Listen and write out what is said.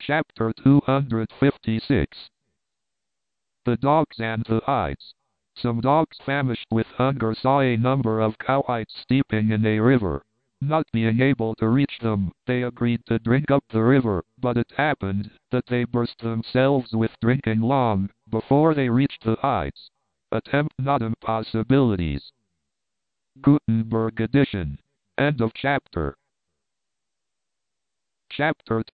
Chapter 256. The Dogs and the Hides. Some dogs famished with hunger saw a number of cowhides steeping in a river. Not being able to reach them, they agreed to drink up the river, but it happened that they burst themselves with drinking long before they reached the hides. Attempt not impossibilities. Gutenberg edition. End of chapter. Chapter